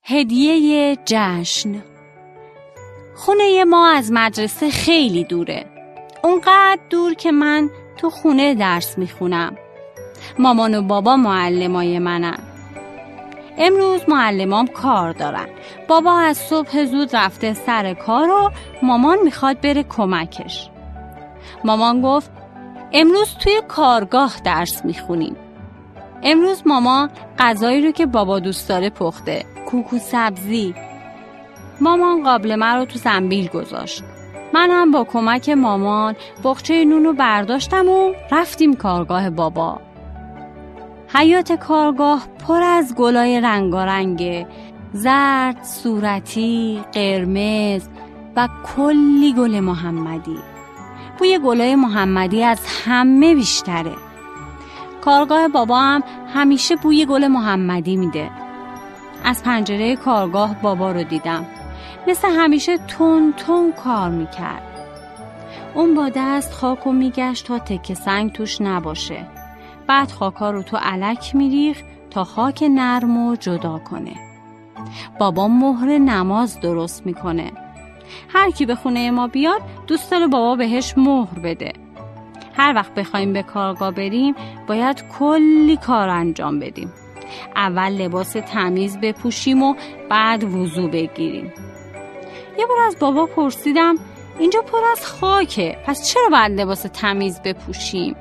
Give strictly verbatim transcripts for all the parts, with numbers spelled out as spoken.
هدیه جشن. خونه ما از مدرسه خیلی دوره، اونقدر دور که من تو خونه درس میخونم. مامان و بابا معلمای منن. امروز معلمام کار دارن. بابا از صبح زود رفته سر کار و مامان میخواد بره کمکش. مامان گفت امروز توی کارگاه درس میخونیم. امروز ماما غذایی رو که بابا دوست داره پخته، کوکو سبزی. مامان قابلمه رو تو زنبیل گذاشت. منم با کمک مامان بخچه نون رو برداشتم و رفتیم کارگاه بابا. حیاط کارگاه پر از گلای رنگارنگه، زرد، صورتی، قرمز و کلی گل محمدی. بوی گلای محمدی از همه بیشتره. کارگاه بابا هم همیشه بوی گل محمدی میده. از پنجره کارگاه بابا رو دیدم. مثل همیشه تون تون کار میکرد. اون با دست خاکو میگشت تا تکه سنگ توش نباشه. بعد خاکا رو تو الک میریخت تا خاک نرمو جدا کنه. بابا مهر نماز درست میکنه. هر کی به خونه ما بیاد دوست داره بابا بهش مهر بده. هر وقت بخوایم به کارگاه بریم باید کلی کار انجام بدیم. اول لباس تمیز بپوشیم و بعد وضو بگیریم. یه بار از بابا پرسیدم اینجا پر از خاکه، پس چرا باید لباس تمیز بپوشیم؟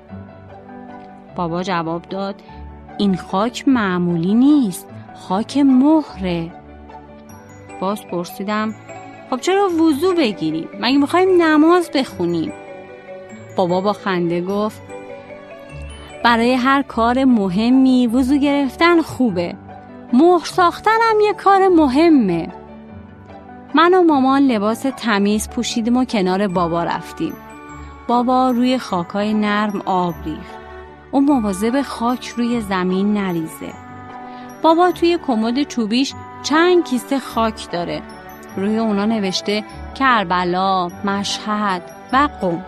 بابا جواب داد این خاک معمولی نیست، خاک مهره. باز پرسیدم خب چرا وضو بگیریم؟ مگه میخوایم نماز بخونیم؟ بابا با خنده گفت برای هر کار مهمی وضو گرفتن خوبه. مهر ساختن هم یه کار مهمه. من و مامان لباس تمیز پوشیدیم و کنار بابا رفتیم. بابا روی خاکای نرم آب ریخت. اون مواظب خاک روی زمین نریزه. بابا توی کمد چوبیش چند کیسه خاک داره. روی اونا نوشته کربلا، مشهد و قم.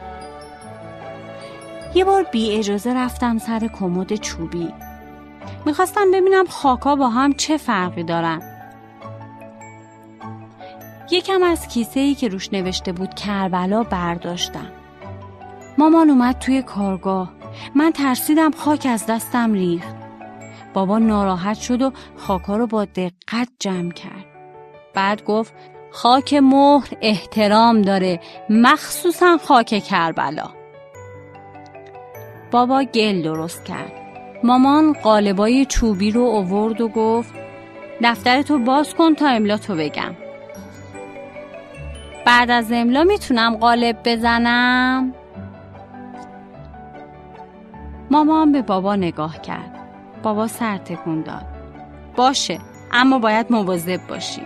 یه بار بی اجازه رفتم سر کمد چوبی. میخواستم ببینم خاکا با هم چه فرقی دارن. یکم از کیسه‌ای که روش نوشته بود کربلا برداشتم. مامان اومد توی کارگاه. من ترسیدم خاک از دستم ریخت. بابا ناراحت شد و خاکا رو با دقت جمع کرد. بعد گفت خاک مهر احترام داره، مخصوصا خاک کربلا. بابا گل درست کرد. مامان قالبای چوبی رو آورد و گفت دفترتو باز کن تا املاتو بگم. بعد از املا میتونم قالب بزنم؟ مامان به بابا نگاه کرد. بابا سر تکون داد. باشه، اما باید مواظب باشی.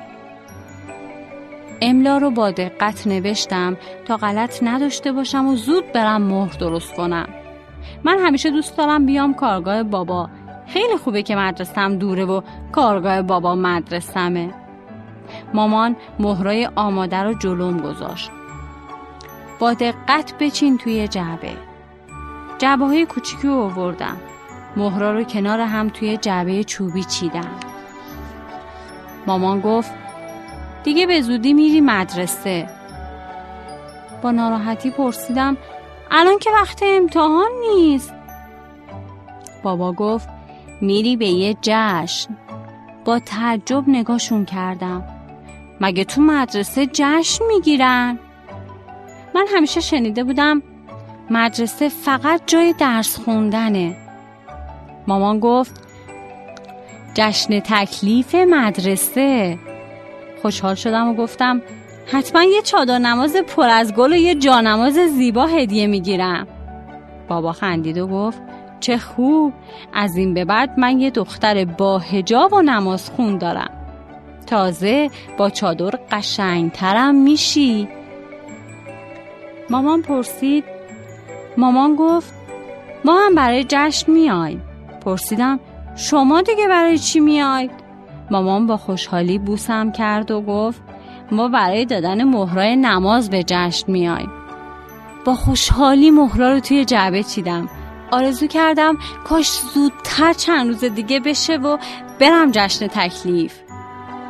املا رو با دقت نوشتم تا غلط نداشته باشم و زود برم مهر درست کنم. من همیشه دوست دارم بیام کارگاه بابا. خیلی خوبه که مدرسم دوره و کارگاه بابا مدرسمه. مامان مهرای آماده رو جلوم گذاشت. با دقت بچین توی جعبه. جعبه های کوچیکی رو آوردم. مهرا رو کنار هم توی جعبه چوبی چیدم. مامان گفت دیگه به زودی میری مدرسه. با ناراحتی پرسیدم الان که وقت امتحان نیست. بابا گفت میری به یه جشن. با تعجب نگاهشون کردم. مگه تو مدرسه جشن میگیرن؟ من همیشه شنیده بودم مدرسه فقط جای درس خوندنه. مامان گفت جشن تکلیف مدرسه. خوشحال شدم و گفتم حتما یه چادر نماز پر از گل و یه جانماز زیبا هدیه میگیرم. بابا خندید و گفت چه خوب، از این به بعد من یه دختر با حجاب و نماز خون دارم. تازه با چادر قشنگترم میشی. مامان پرسید مامان گفت ما هم برای جشن میایم. پرسیدم شما دیگه برای چی میاید؟ مامان با خوشحالی بوسم کرد و گفت ما برای دادن مهرای نماز به جشن میایم. با خوشحالی مهرا رو توی جعبه چیدم. آرزو کردم کاش زودتر چند روز دیگه بشه و برم جشن تکلیف.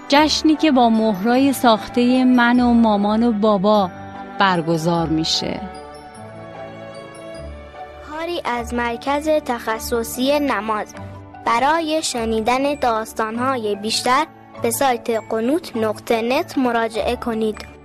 جشنی که با مهرای ساخته من و مامان و بابا برگزار میشه. کاری از مرکز تخصصی نماز. برای شنیدن داستان‌های بیشتر به سایت قنوت نقطه نت مراجعه کنید.